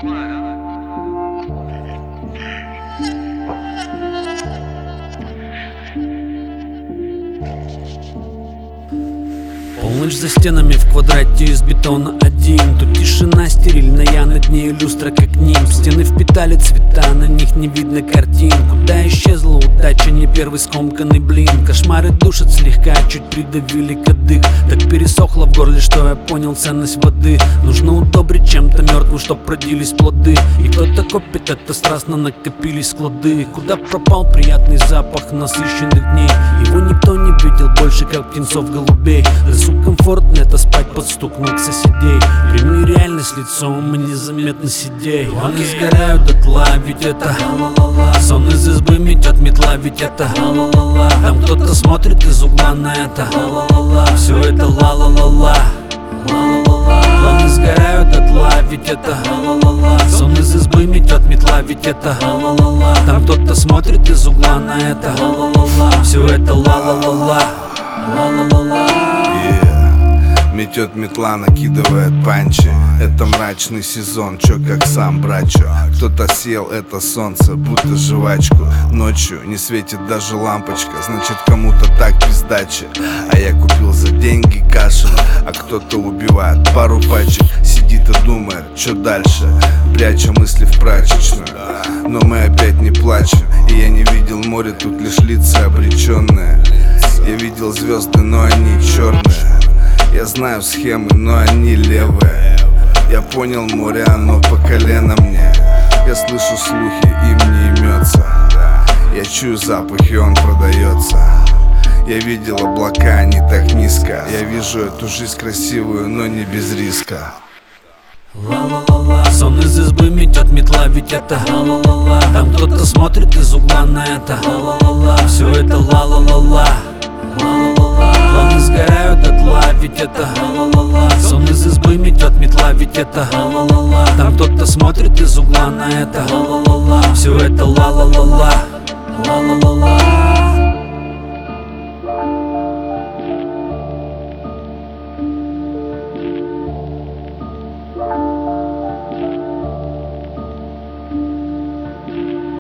Полночь за стенами в квадрате из бетона один. Тут тишина стерильная, над ней люстра как нимб. Стены впитали цвета, на них не видно картин. Куда исчезла удача, не первый скомканный блин. Кошмары душат слегка, чуть придавили кадык. Так пересохло в горле, что я понял ценность воды. Нужно удобрить чем-то мертвым, чтоб родились плоды. И кто-то копит это страстно, накопились склады. Куда пропал приятный запах насыщенных дней? Его никто не видел больше, как птенцов-голубей. Лесу комфортно это спать под стук ног соседей. Прими реальность лицом и незаметно сидей. Ванны сгорают дотла, ведь это сон из избы метет метла, ведь это там кто-то смотрит из угла на это. Все это ла-ла-ла-ла. Планы сгорают дотла, ведь это сон из избы метет метла, ведь это там кто-то смотрит из угла на это. Все это ла-ла-ла-ла. Метет метла, накидывает панчи. Это мрачный сезон, чё как сам брачо. Кто-то съел это солнце, будто жвачку. Ночью не светит даже лампочка, значит кому-то так пиздачи. А я купил за деньги кашу, а кто-то убивает пару пачек. Сидит и думает, чё дальше, пряча мысли в прачечную. Но мы опять не плачем, и я не видел море, тут лишь лица обреченные. Я видел звезды, но они черные. Я знаю схемы, но они левые. Я понял море, оно по колено мне. Я слышу слухи, им не имется. Я чую запах, и он продается. Я видел облака, они так низко. Я вижу эту жизнь красивую, но не без риска. Сон из избы метет метла, ведь это там кто-то смотрит из угла на это. Все это ла-ла-ла-ла. Планы сгорают дотла, ведь это сон из избы метет метла, ведь это там кто-то смотрит из угла на это. Все это ла-ла-ла-ла.